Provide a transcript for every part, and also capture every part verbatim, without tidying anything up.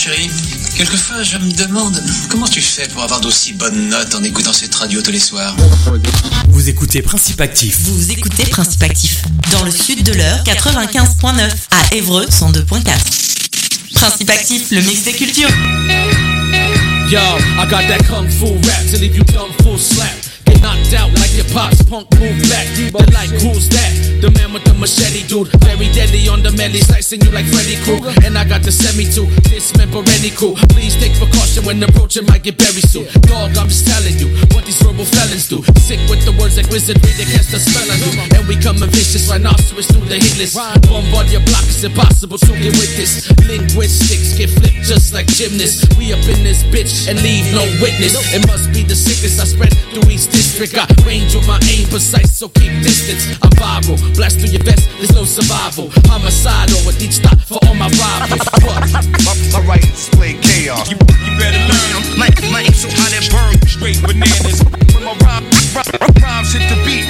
chérie, quelquefois je me demande comment tu fais pour avoir d'aussi bonnes notes en écoutant cette radio tous les soirs. Vous écoutez Principe Actif. Vous écoutez Principe Actif. Dans le sud de l'heure, quatre-vingt-quinze virgule neuf. À Évreux, cent deux virgule quatre. Principe Actif, le mix des cultures. Yo, I got that kung fu rap to leave you dumb full slap. Get knocked out like your pops, punk move back. They're like, who's that? The man with the machete, dude. Very deadly on the melee, slicing you like Freddy Krueger. And I got the semi too, dismember any cool. Please take precaution when approaching, might get buried soon. Dog, I'm just telling you what these verbal felons do. Sick with the words like wizardry, they cast a spell on you. And we coming vicious, rhinoceros through the hit list. Bombard your block, it's impossible to get with this. Linguistics get flipped just like gymnasts. We up in this bitch and leave no witness. It must be the sickness I spread through East District. I range with my aim precise, so keep distance. I'm viral, blast through your vest, there's no survival. Homicidal with each stop for all my rivals. What? My, my right display chaos. You, you better learn. My, my ink so hot it burn. Straight bananas. When my rhyme, rhyme, rhymes hit the beat.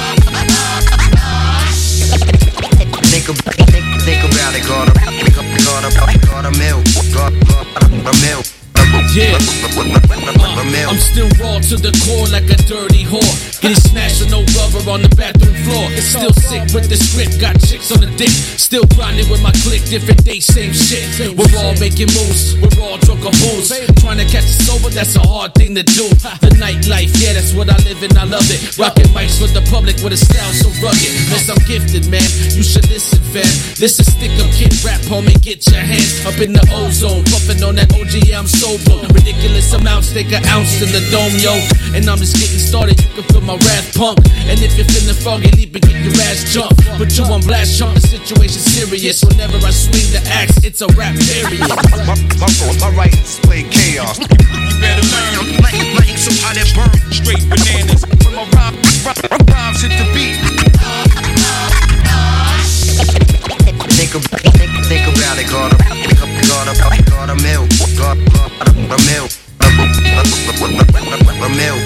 Think, think, think about it, got a, got a, got a, got a milk, got, got a milk. Yeah, uh, I'm still raw to the core like a dirty whore. Getting smashed with no rubber on the bathroom floor. Still sick with the script, got chicks on the dick. Still grinding with my clique, different day, same shit. We're all making moves, we're all drunk on booze. Trying to catch us sober, that's a hard thing to do. The nightlife, yeah, that's what I live in, I love it. Rocking mics for the public with a style so rugged. Yes, I'm gifted, man, you should listen, fam. This is stick up kid rap, homie, get your hands up in the ozone. Puffing on that O G, yeah, I'm sober. Ridiculous amounts, take an ounce in the dome, yo. And I'm just getting started, you can feel my wrath, punk. And if you're feeling foggy, leap and get your ass jumped. Put you on blast, chump, the situation's serious. Whenever I swing the axe, it's a rap period. My, my, my right display chaos. You, you better learn. My, my ink so hot it burn. Straight bananas. When my rhyme, rhyme, rhymes hit the beat. Think, think, think about it, got a, got a, got a milk, got, got a milk, a milk.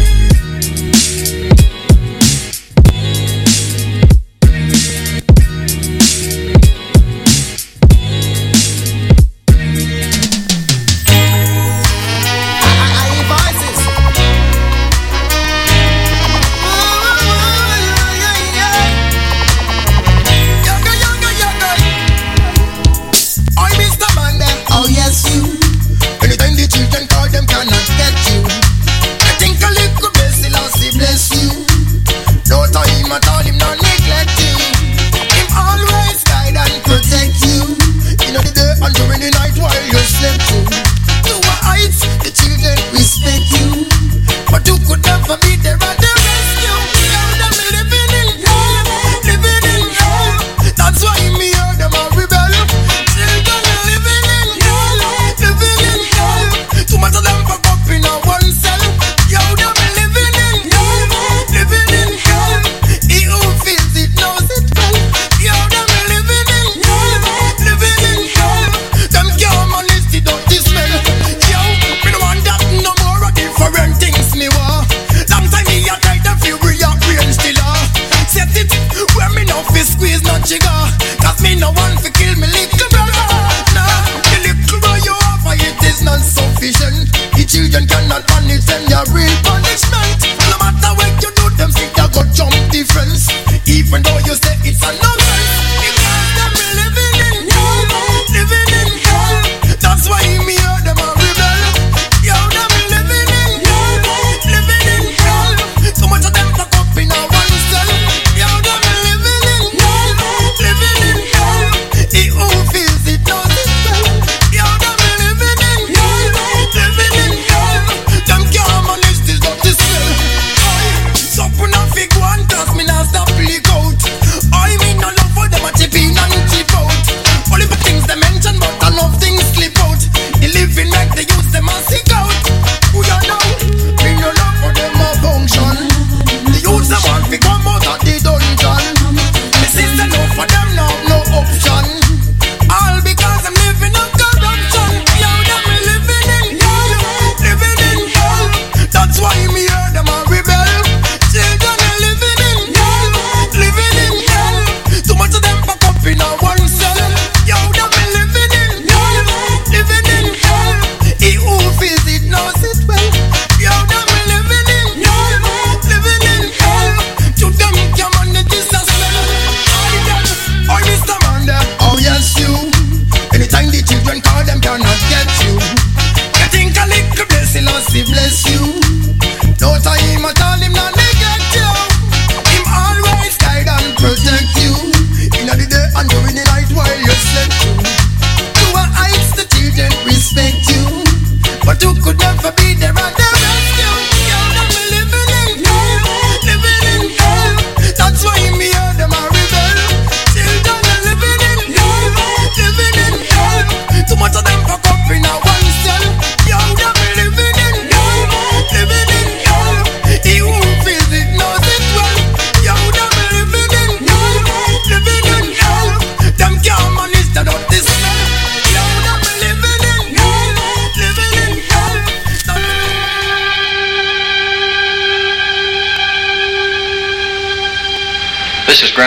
One, cause me not stop leak out. I mean no love for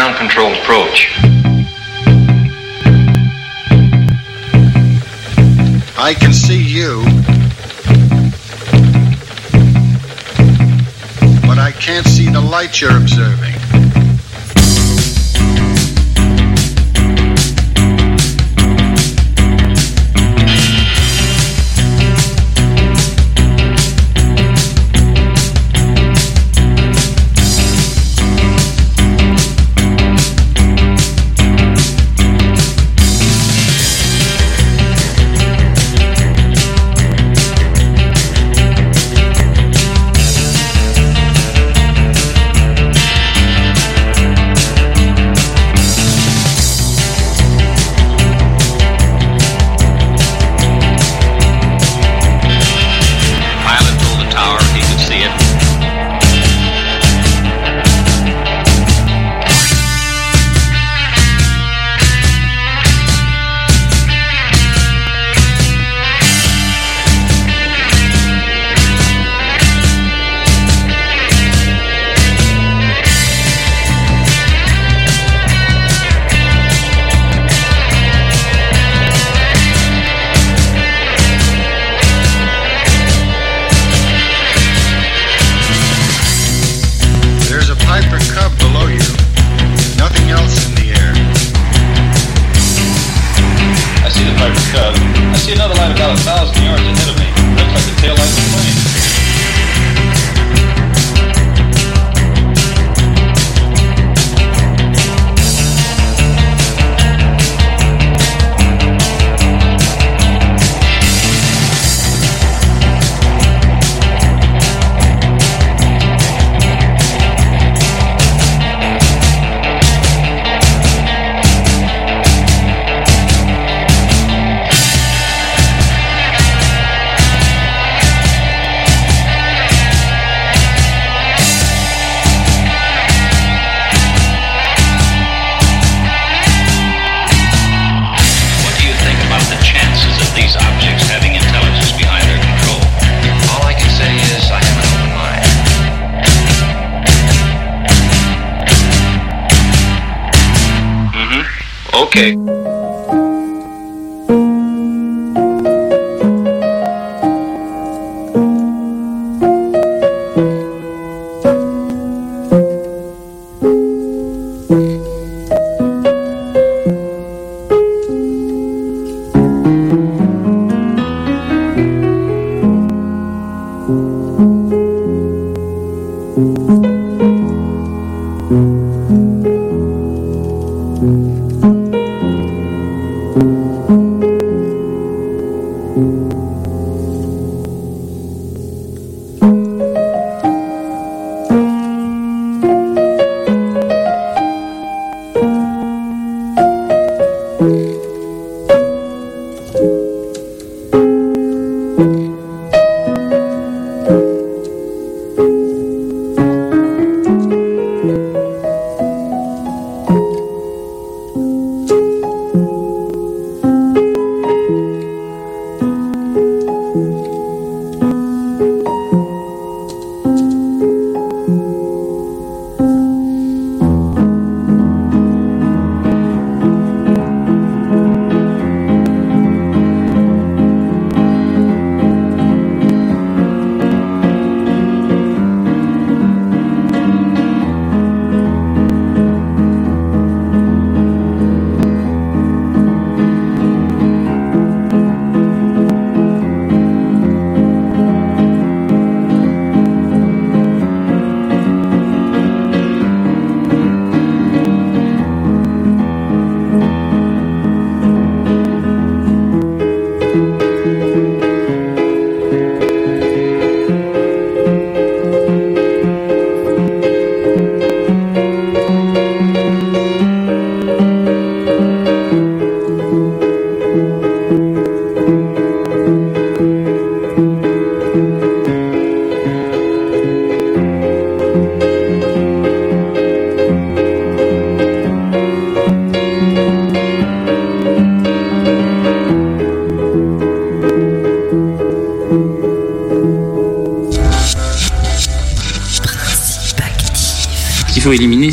ground control approach. I can see you, but I can't see the light you're observing. Okay.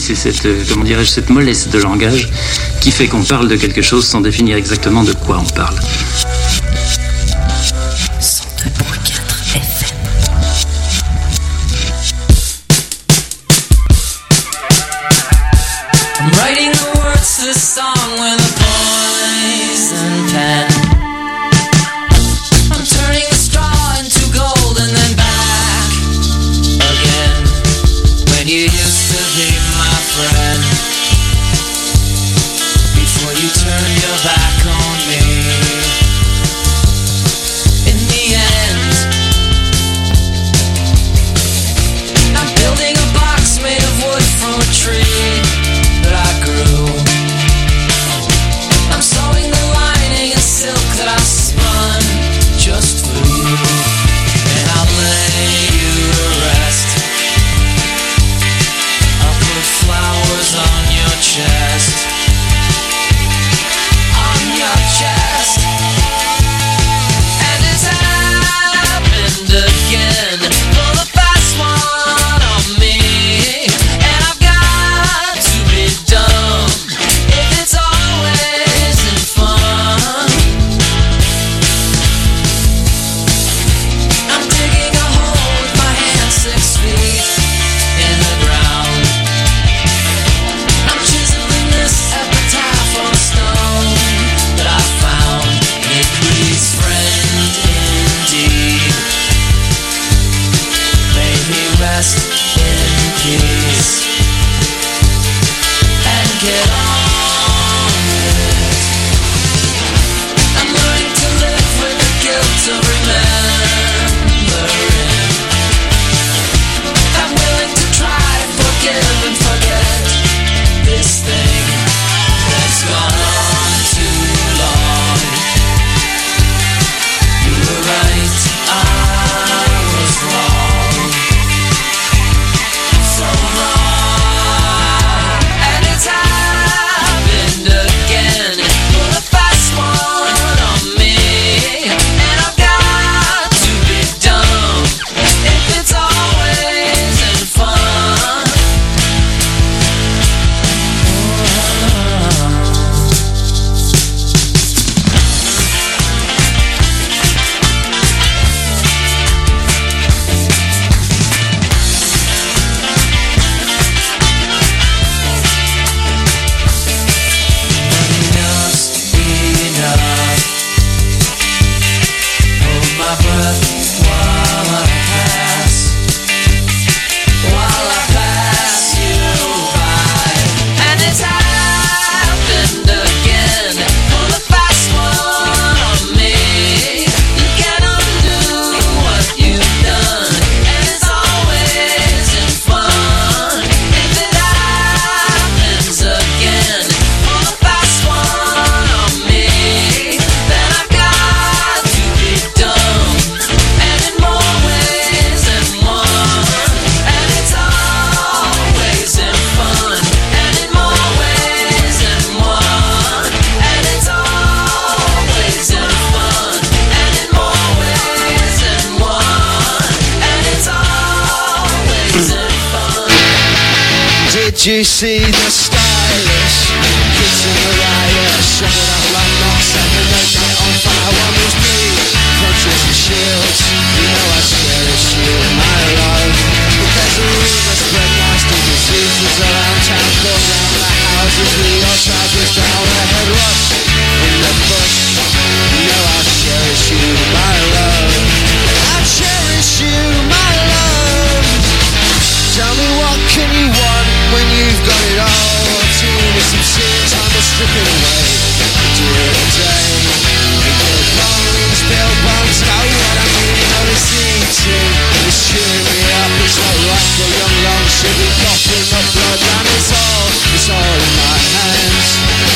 c'est cette, euh, comment dirais-je, cette mollesse de langage qui fait qu'on parle de quelque chose sans définir exactement de quoi on parle. cent deux point quatre F M. I'm writing the words to this song with a poison pen. I'm turning a straw into gold and then back again. When you used to be my friend, before you turned your back on me. In the end, I'm building a box made of wood from a tree that I grew. I'm sewing the lining in silk that I spun just for you. And I'll lay you to rest. I'll put flowers on your chest, on your chest. And it's happened again, for the past one on me. And I've got to be dumb if it's always in fun. I'm digging a hole with my hands six feet in the ground. I'm chiseling this epitaph on a stone that I found. It reads, friend indeed, may he rest in peace, and get on with it. I'm learning to live with the guilt of remembering. I'm willing to try to forgive and forget this thing that's gone on too long. You were right, I was wrong. So wrong. And it's happened again, for the past one on me. And I've got to be dumb if it's always in fun. Enough's enough. Hold my breath while I pass, while I pass you by. And it's happened again, for the past one on me. You can't undo what you've done, and it's always in fun. If it happens again, for the past one on me, then I've got to be dumb, and in more ways than one. And it's always in fun, and in more ways than one. And it's always in fun, and in more ways than one. And it's always in fun. Did you see the stylish kids in the riot, shoving up like knots and the night on fire? One was me, punches and shields. You know I cherish you, my love. But there's a rumor spread nasty diseases around town, go round the houses with your trousers down, a head rush in the bush. You know I cherish you, my love. I cherish you, my love. Tell me, what can you want when you've got it all? Two with some serious time will strip it away. Do it a day. Build bones, build bones, know what I mean? You know it's eating, it's cheering me up. It's not right for young long should be coughing up blood. And it's all, it's all in my hands,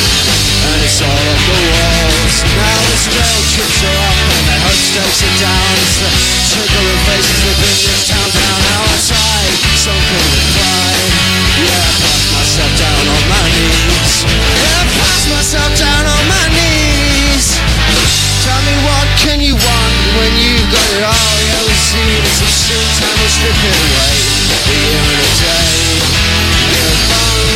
and it's all on the walls. Now the trail trips are up and the hope stakes are down. It's the triggering faces that bring this town down. Now I try, something to cry. Yeah, I pass myself down on my knees. Yeah, I pass myself down on my knees. Tell me, what can you want when you've got it all? Yeah, we see this as soon time will strip it away. A year and a day. Build bones,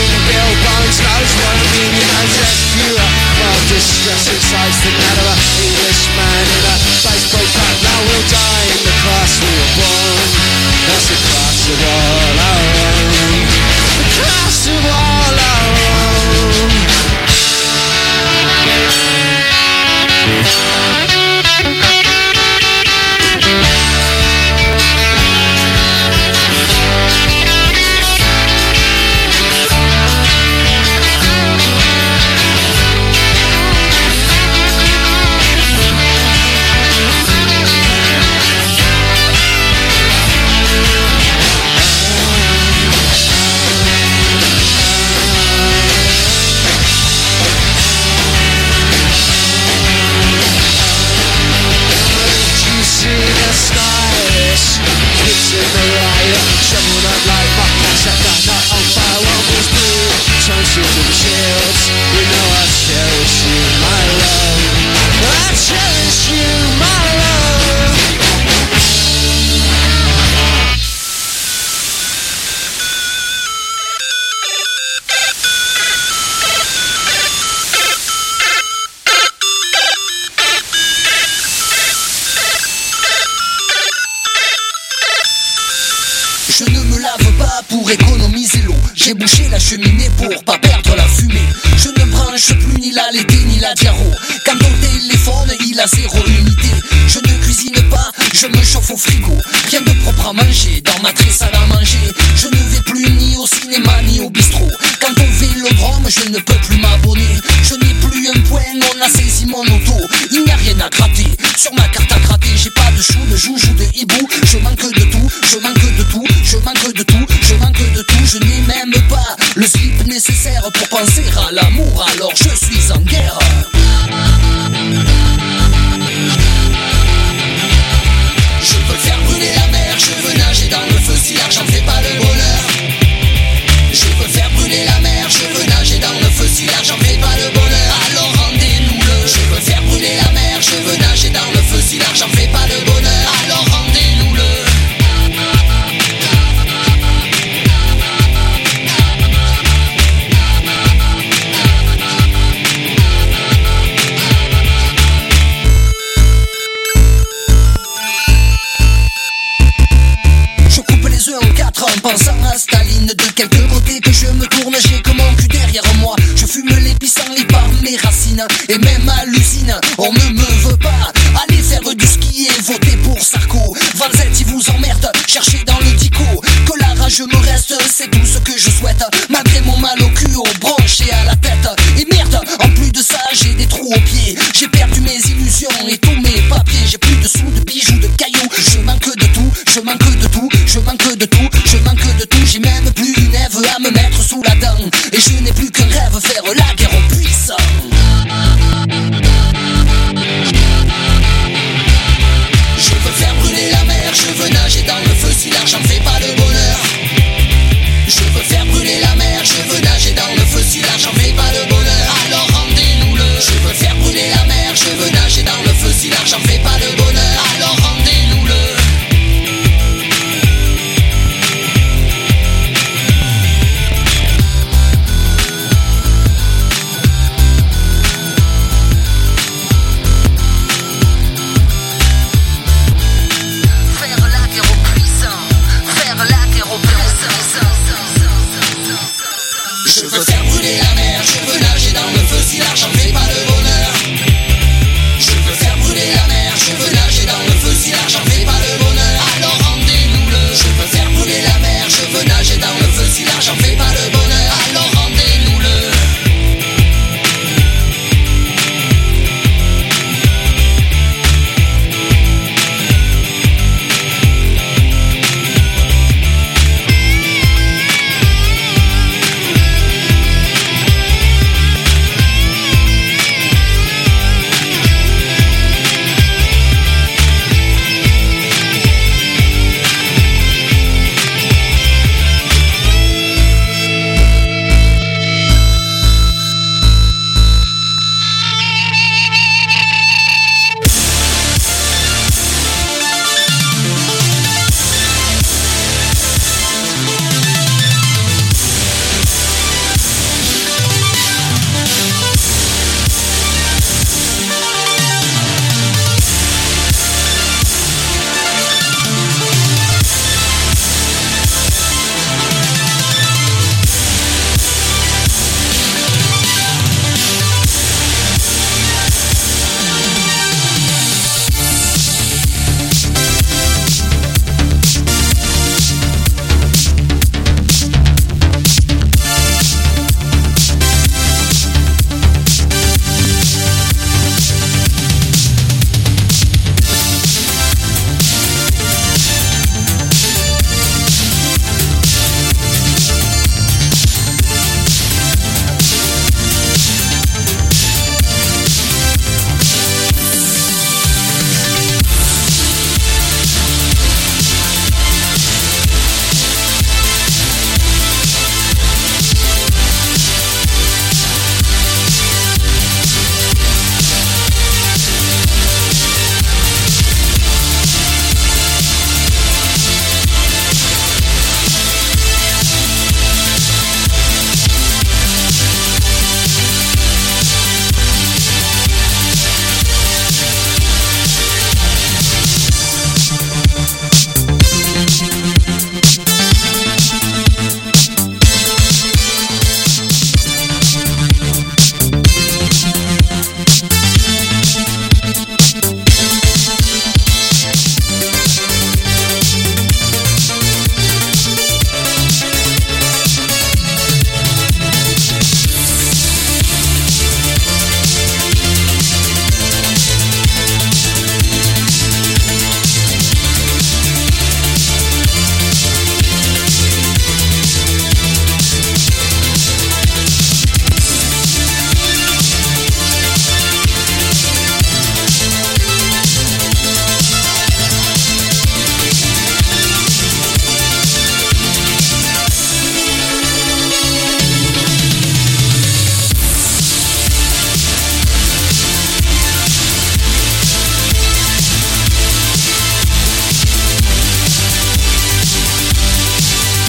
pour économiser l'eau. J'ai bouché la cheminée pour pas perdre la fumée. Je ne branche plus ni la l'été ni la diaro. Quant au téléphone, il a zéro unité. Je ne cuisine pas, je me chauffe au frigo. Rien de propre à manger, dans ma très salle à manger. Je ne vais plus ni au cinéma ni au bistrot. Quant au vélodrome, je ne peux plus m'abonner. Je n'ai plus un point, on a saisi mon auto. Il n'y a rien à gratter, sur ma carte à gratter. J'ai pas de chou, de joujou, de hibou. Je manque de tout, je manque de tout, je manque de tout, je manque de tout. Je n'ai même pas le slip nécessaire pour penser à l'amour. Alors je suis en guerre. Je peux faire brûler la mer, je veux nager dans le feu si l'argent fait pas le bonheur. Je peux faire brûler la mer, je veux nager dans le feu si l'argent fait pas le bonheur. Alors rendez-nous-le. Je peux faire brûler la mer, je veux nager dans le feu si l'argent fait pas le bonheur. Alors rendez-nous-le. En pensant à Staline, de quelque côté que je me tourne, j'ai que mon cul derrière moi. Je fume les pissenlits par mes racines, et même à l'usine, on ne me veut pas. Allez faire du ski et voter pour Sarko. Vanzetti vous emmerde, cherchez dans le dico. Que la rage me reste, c'est tout ce que je souhaite. Ma